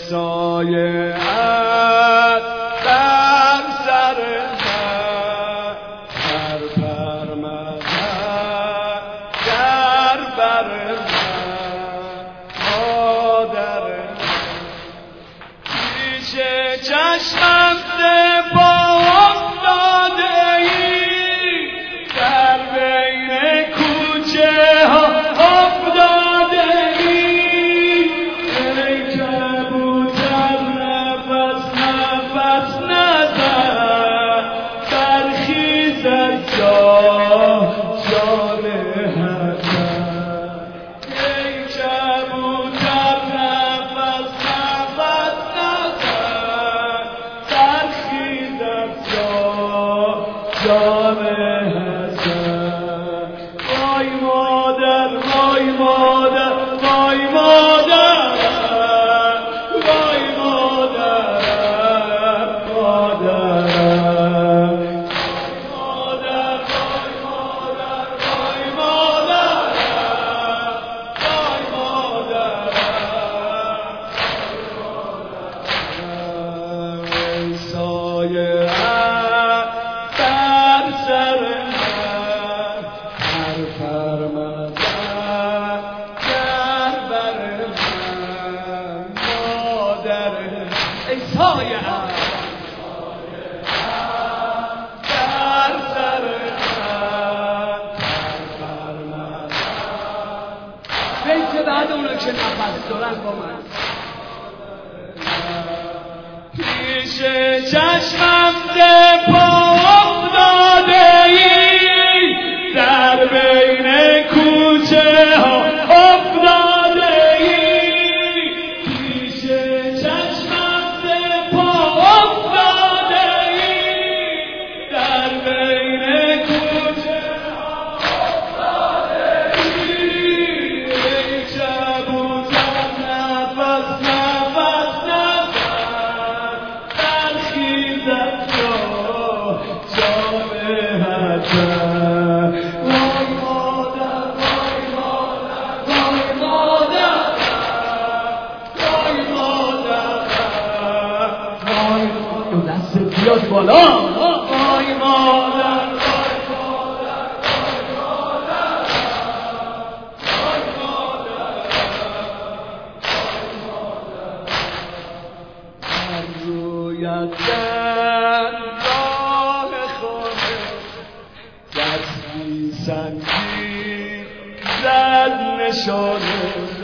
سایه در سر من هر پر مزن در بر من مادر پیش چشمم با افتاده ای در بین کوچه ها افتاده ای ای کبوتر نفس نفس نزن برخیز از جان حسن ای کبوتر نفس نفس نزن برخیز از جان حسن وای مادر وای مادر وای مادر وای مادر مادرم مادر وای مادر وای مادر وای مادرم ای سایه در سر من هر پر مزن در بر من مادر ای سایه در سر من هر پر مزن بیت بعد اونو که نفس دارن با من پیش چشمم پا افتاده ای در بین کوچه ها افتاده ای پیش چشمم پا افتاده ای در بین کوچه ها افتاده ای ای کبوتر نفس نفس نزن برخیز از جان حسن وای مادر وای مادر وای مادر وای مادر وای مادر دست بیاد بالا وای مادر وای مادر وای مادر وای مادر هر رویت در راه خانه دستی سنگین زد نشانه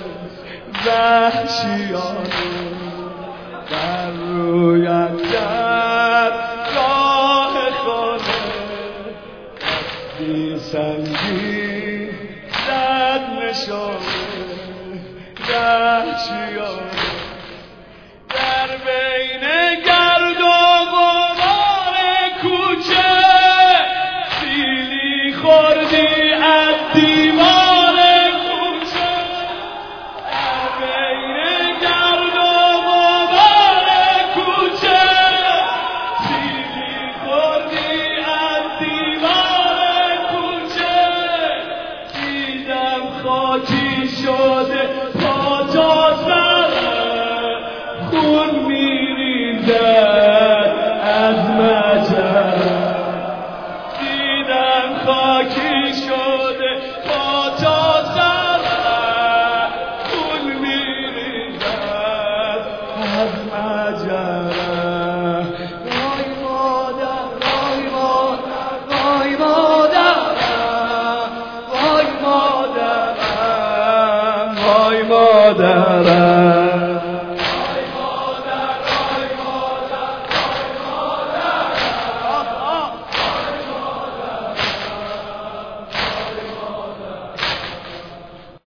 وحشیانه در رویت در راه خانه دستی سنگین زد نشانه وحشیانه در بین گرد و غبار کوچه سیلی خوردی از دیوار کوچه در بین گرد و غبار کوچه سیلی خوردی از دیوار کوچه دیدم خاکی شده پا تا سر خون میریزد از مجرم دیدم خاکی شده پا تا سر خون میریزد از مجرم وای مادر وای مادر وای مادر وای مادرم وای مادرم